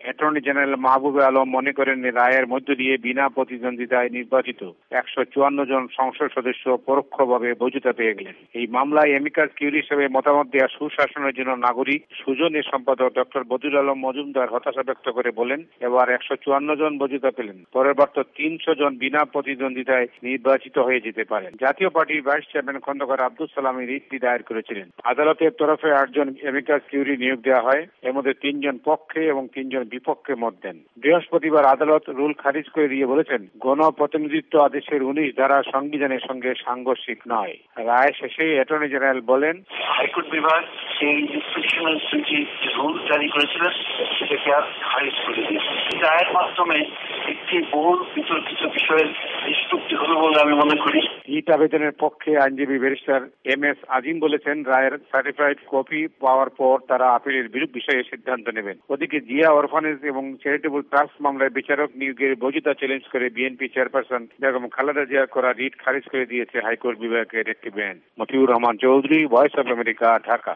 Attorney general Mahbubey Alam মনে করেন রায়ের মধ্য দিয়ে বিনা প্রতিদ্বন্দ্বিতায় নির্বাচিত 154 জন সংসদ সদস্য পরোক্ষভাবে বৈধতা পেয়ে গেলেন। এই মামলায় অ্যামিকাস কিউরি হিসেবে মতামত দেওয়া সুশাসনের জন্য নাগরিক সুজনের সম্পাদক ডক্টর বদিউল আলম মজুমদার হতাশা ব্যক্ত করে বলেন, এবার 154 জন বৈধতা পেলেন, পরের বার তো 300 জন বিনা প্রতিদ্বন্দ্বিতায় নির্বাচিত হয়ে যেতে পারেন। জাতীয় পার্টির ভাইস চেয়ারম্যান খন্দকার আব্দুল সালাম রিটটি দায়ের করেছিলেন। আদালতের তরফে 8 জন অ্যামিকাস কিউরি নিয়োগ দেওয়া হয়, এর মধ্যে 3 জন পক্ষে এবং 3 জন বিপক্ষে মত দেন। বৃহস্পতিবার আদালত রুল খারিজ করে দিয়ে বলেছেন, গণপ্রতিনিধিত্ব আদেশের 19 ধারা সংবিধানের সঙ্গে সাংঘর্ষিক নয়। রায় শেষে অ্যাটর্নি জেনারেল বলেন, হাইকোর্ট বিভাগ এই ডিসক্রিপশনাল সুইচে রুল জারি করেছিলেন সেটাকে আর খারিজ করে দিয়েছে। রায়ের মাধ্যমে একটি বহুল বিতর্কিত বিষয়ের নিষ্পত্তি হলো বলে আমি মনে করি। রিট আবেদনের পক্ষে আইনজীবী ব্যারিস্টার এম.এস. আজিম বলেছেন, রায়ের সার্টিফাইড কপি পাওয়ার পর তারা আপিলের বিষয়ে সিদ্ধান্ত নেবেন। ওদিকে জিয়া অরফানেজ এবং চ্যারিটেবল ট্রাস্ট মামলায় বিচারক নিয়োগের বৈধতা চ্যালেঞ্জ করে বিএনপি চেয়ারপারসন বেগম খালেদা জিয়া করা রিট খারিজ করে দিয়েছে হাইকোর্ট বিভাগের একটি bench. Motiur Rahman Chowdhury, Voice of America, Dhaka.